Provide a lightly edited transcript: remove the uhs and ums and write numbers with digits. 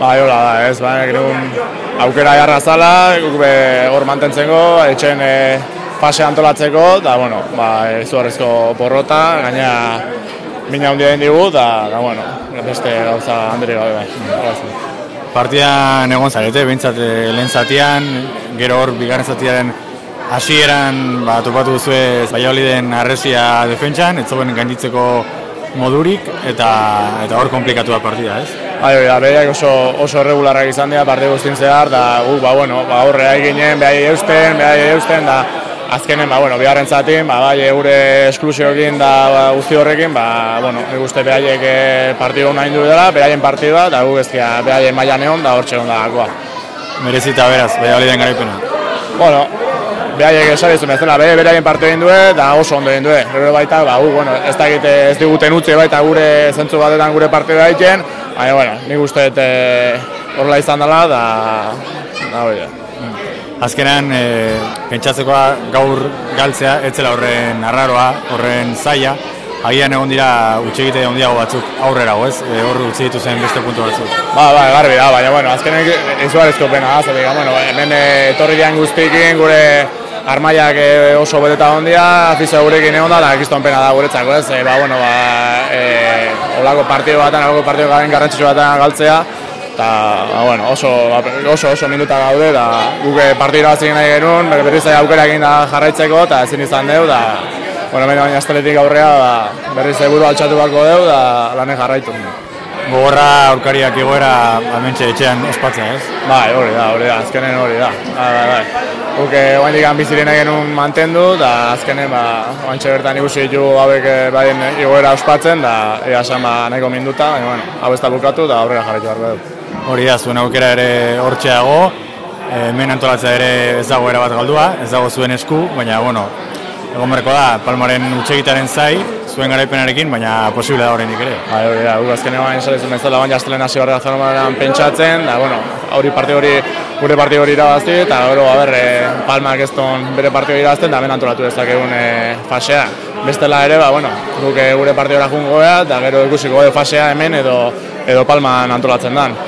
Hola da, ez, genuen aukera jarra zala, hor mantentzeko, etxen fase antolatzeko, eta, izugarrizko porrota, gaina mina handia den digu, eta, beste gauza handiri gabe bai. Partidan egon zarete, behintzat lehen zatian, gero hor bigarren zatiaren hasieran topatu duzu Valladoliden harresia defentsan, ez zogen gainditzeko modurik, eta hor komplikatu da partida, ez? Behiak oso regularrak izan dira parte guztien zehar, eta guk, horre ginen, behai eusten, da azkenen, bigarren zatin, gure esklusioekin da guzti horrekin, nik uste behaiek partidu nahi du dela, behaien partidua, eta guk ezkia behaien mailan egon, da hor txegon da gakoa. Merezita beraz, Valladoliden garaipena? Behaiek esabizun bezala, beraien parte egin due, eta oso ondo egin due. Gero baita, ez diguten utzi baita gure zentzu batetan gure partida egiten, baina, nik uste horrela izan dela, da hori da. Azkenan, pentsatzekoa gaur galtzea, etzela horren arraroa, horren zaila, agian egon dira utxegite handiago batzuk aurrera, ez? Hor utzi dituzen beste puntu batzuk. Garbi da, baina, azkenek izugarrizko pena da, hemen etorri dian guztikin, gure armaiak oso beteta ondia, afizio gurekin egon da, eta ekizton pena da guretzako, ez? Olako partido garen garrantzitsu batean galtzea, eta oso minuta gaude, eta guk partidura batzik nahi genuen, berriz aukera egin da jarraitzeko, eta ezin izan deu, baina asteletik aurrea berriz buru altxatu bako deu, da lanen jarraitu. Gogorra aurkariak igoera amentxe etxean ospatzea, ez? Hori da, azkenen hori da. Guk oaindik biziren genuen mantendu, eta azkenen oantxe bertan ikusi ditu hauek baien igoera ospatzen, da esan nahiko minduta, baina hau ez da bukatu, da aurrera jarraitu behar dugu. Hori da, zuen aukera ere hortxeago, hemen antolatzea ere ez dago erabat galdua, ez dago zuen esku, baina, egon berreko da, Palmaren utxegitaren zai, zuen garaipenarekin, baina posible da horrendik ere. Hori da, guk azkenean esan bezala baina astelen hasi barra zonomaran pentsatzen, da, gure partio hori irabazti, eta gero, Palmak ez don bere partio irabazten, da hemen antolatu dezakegun fasea. Bestela ere, guk gure partiora jungo gara, eta gero ikusiko fasea hemen edo Palman antolatzen dan.